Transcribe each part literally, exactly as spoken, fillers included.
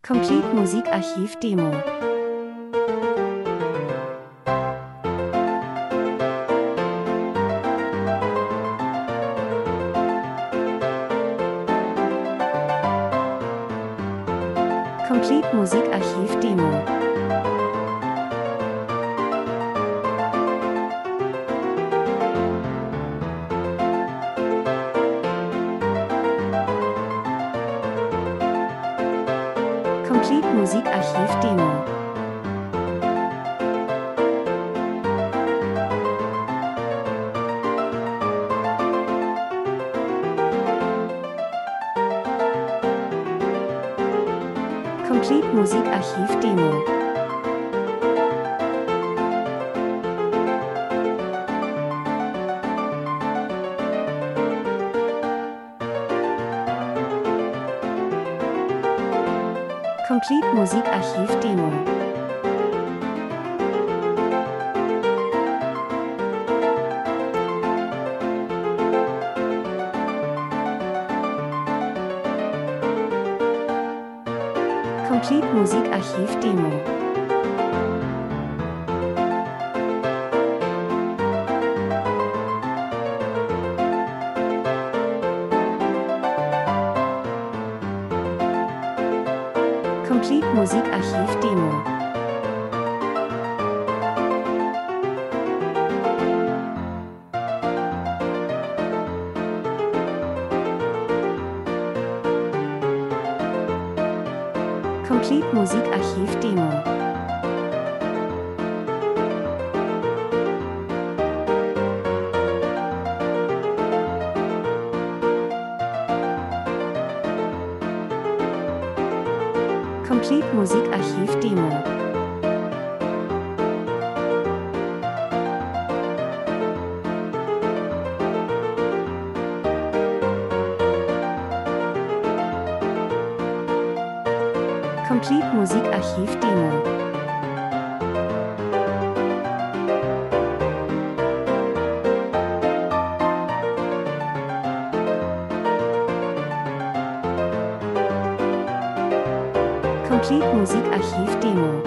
Complete Musikarchiv Demo. Complete Musikarchiv Demo. Complete Musikarchiv Demo. Complete Musikarchiv Demo. Complete Musikarchiv Demo. Complete Musikarchiv Demo. Complete Musikarchiv Demo. Complete Musikarchiv Demo. Complete Musikarchiv Demo. Complete Musikarchiv Demo. Complete Musikarchiv Demo.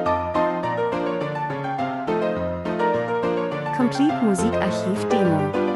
Complete Musikarchiv Demo.